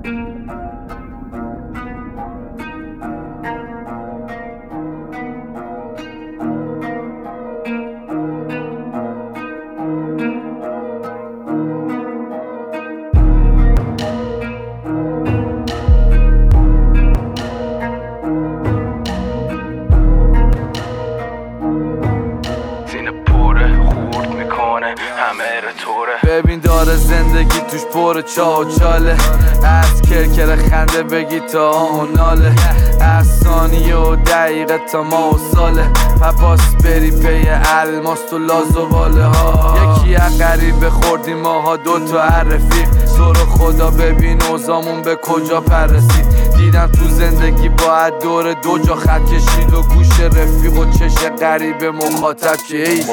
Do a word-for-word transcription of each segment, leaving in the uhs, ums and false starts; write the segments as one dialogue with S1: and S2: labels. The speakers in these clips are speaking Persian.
S1: ببین داره زندگی توش پر چاه و چاله، از کرکر خنده بگی تا آه و ناله، از ثانیه و دقیقه تا ماه و ساله، پس بری پی الماس تو لاز و باله ها. یکی از غریبه خوردیم ماها دوتا رفیق، تو رو خدا ببین اوزامون به کجا پرسید. دیدم تو زندگی باید دور دو جا خط کشید و گوش رفیق و چش غریبه مخاطب که ای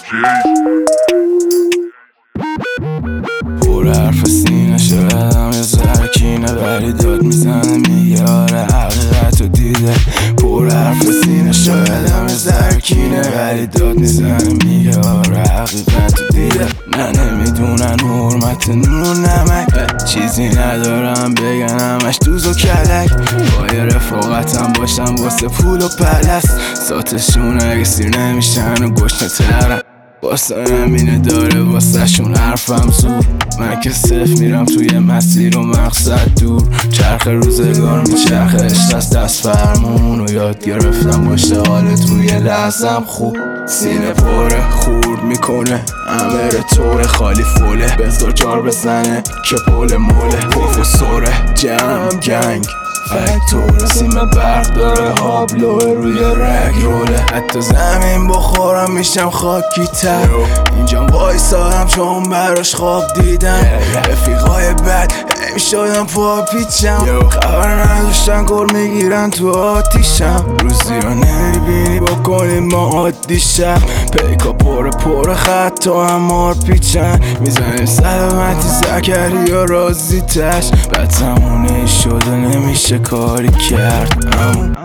S2: پر حرف سینه شدم یه زرکینه ولی داد میزنه میگه آره حقیقت رو دیده. پر حرف سینه شدم یه زرکینه ولی داد میزنه میگه آره حقیقت رو دیده. نه نمیدونن حرمت نور و نمک، چیزی ندارم بگن همش دوز و کلک. با یه رفاقتم باشم واسه پول و پلس، ساتشون اگه سیر نمیشن و گشنه ترم، واسه همینه داره واسه شون حرفم زود. من که صرف میرم توی مسیر و مقصد دور، چرخ روزگار میچرخه عشق از دست فرمون و یاد گرفتم باشه حالت روی لحظم خوب. سینه پره خورد میکنه امر طور خالی فوله، بذار جار بزنه که پول موله، پف و سوره جمع گنگ فکتور سیمه برق داره هابلوه روی رگ روله. حتی زمین بخورم میشم خاکی تر، اینجا وایسادم چون براش خواب دیدم. رفیقای بد همی شدم پا پیچم، خبر نداشتن گل میگیرن تو آتیشم. روزی رو نمیبینی بکنیم ما عادی شم، پیکا پر پر خط تو هم مار پیچن. میزنیم سلامتی زکری و رازی تش، بعد زمونه شد و نمیشه کاری کرد.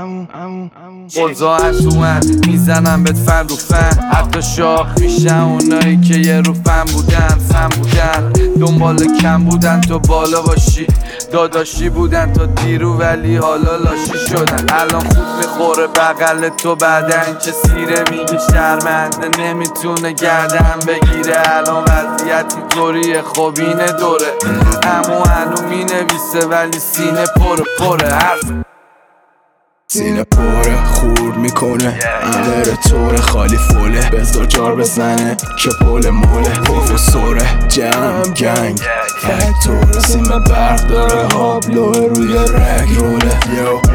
S1: اوضاع از اومد میزنم بهت فن رو فن، حتی شاخ میشن اونایی که یه رو فن بودن فن بودن دنبال کم بودن تو بالا باشی، داداشی بودن تا دیرو ولی حالا لاشی شدن. الان خوب میخوره بغل تو بعد این که سیره میگه شرمنده نمیتونه گردن بگیره. الان وضعیت اینطوریه خب اینه دوره، امو هنو مینویسه ولی سینه پره پره حرف.
S2: سینه پره خورد میکنه امر طور خالی فوله، بذار جار بزنه که پول موله، پف و سوره جمع گنگ فکتور سیمه برق داره هابلوه روی رگ روله.